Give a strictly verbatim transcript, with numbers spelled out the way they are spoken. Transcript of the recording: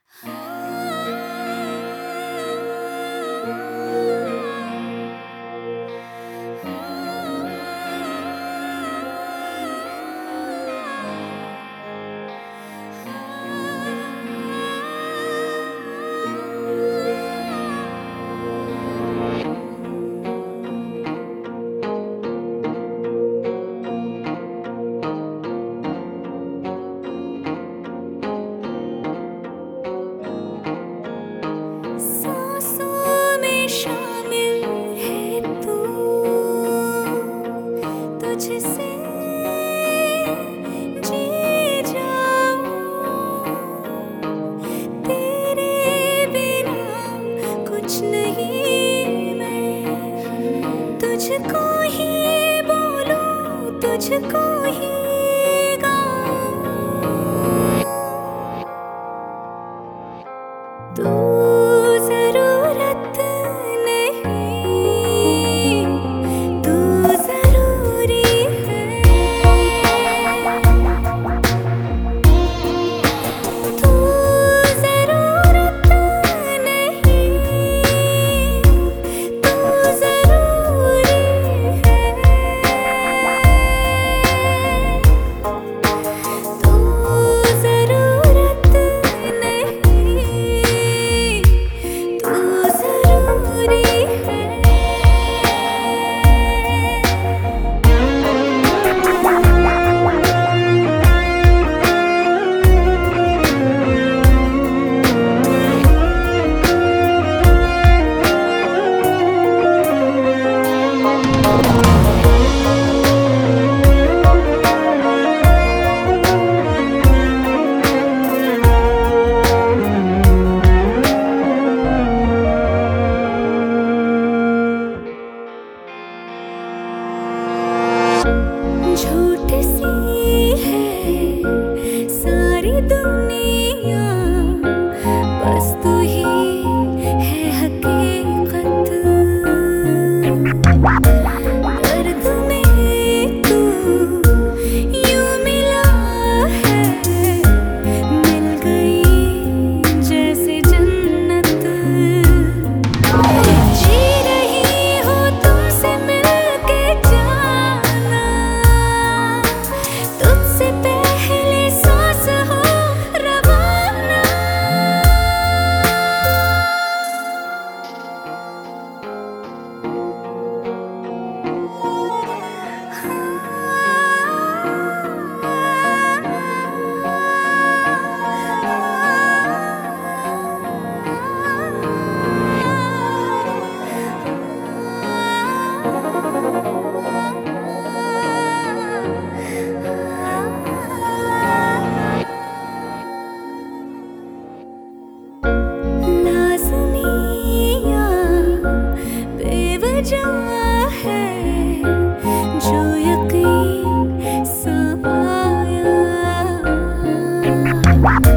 तुझको ही बोलूं, तुझको ही गाऊं, तू जरूरत नहीं, तू जरूरी है, तू जरूरत नहीं, तू जरूरी है, तू जरूरत नहीं, तू जरूरी है। झूठ सी है सारी दुनिया, बस तू ही है हकीकत, दर्द में तू यूं मिला है, मिल गई जैसे जन्नत, जी रही हूँ तुमसे मिलके जाना, तुझसे पहले सांस हो रवाना, लाज़मिया बेवजह है जो यकीन सा आया।